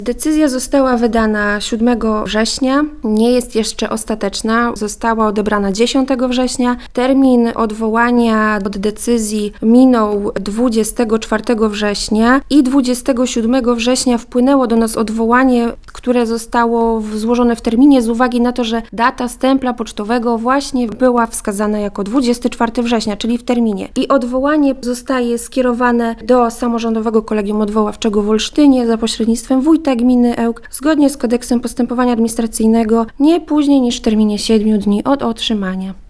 Decyzja została wydana 7 września, nie jest jeszcze ostateczna, została odebrana 10 września. Termin odwołania od decyzji minął 24 września i 27 września wpłynęło do nas odwołanie, które zostało złożone w terminie z uwagi na to, że data stempla pocztowego właśnie była wskazana jako 24 września, czyli w terminie. I odwołanie zostaje skierowane do Samorządowego Kolegium Odwoławczego w Olsztynie za pośrednictwem wójta gminy Ełk, zgodnie z Kodeksem Postępowania Administracyjnego, nie później niż w terminie 7 dni od otrzymania.